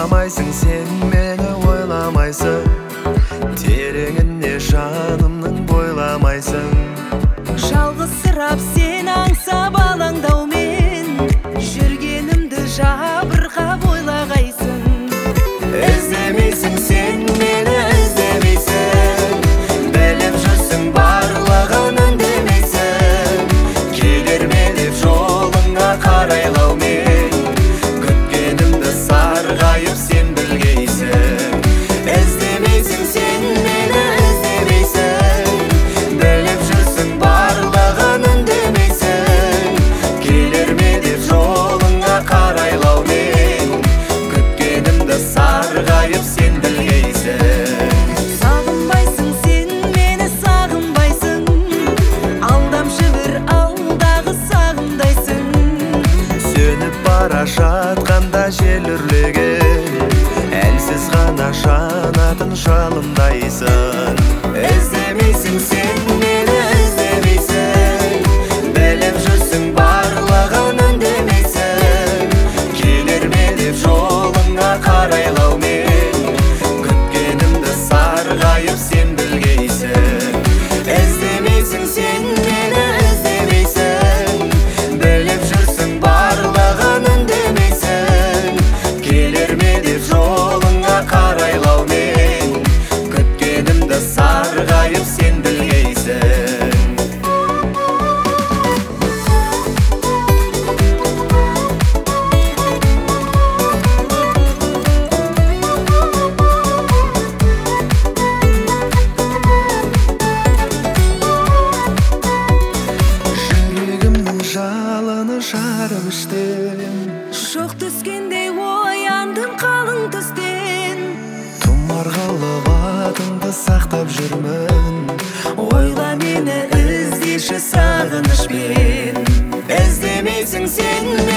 ойламайсың сен мені ойламайсың, тереңіне жанымның бойламайсың. Жалғызсырап сен аңсап алаңдаумен, жүргенімді жабырқап ойлағайсың. Іздемейсің сен мені, іздемейсің, біліп жүрсің барлығын үндемейсің. Келер ме деп жолыңа қарайлаумен, күткенімді сарғайып сен білгейсің. Іздемейсің сен мені, іздемейсің, біліп жүрсің барлығын үндемейсің. Келер ме деп жолыңа қарайлаумен, күткенімді сарғайып сен білгейсің. Сағынбайсың сен мені, сағынбайсың, алдамшы бір алдағы сағымдайсың. Сөніп бара жатқанда жел үрлеген, әлсіз ғана жанатын жалындайсың. Іздемейсің сен мені, іздемейсің, біліп жүрсің барлығын үндемейсің. Келер ме деп жолыңа қарайлаумен, күткенімді сарғайып сен білгейсің. Іздемейсің сен мені, іздемейсің, біліп жүрсің барлығын үндемейсің. Келер ме деп жолыңа қарайлаумен, күткенімді сарғайып сен білгейсің. Жүрегімнің жалыны жарып іштен, Шоқ түскендей ояндым қалың түстен. тұмар қалып атыңды сақтап жүрмін. Ойла мені іздеші сағынышпен. Іздемейсің сен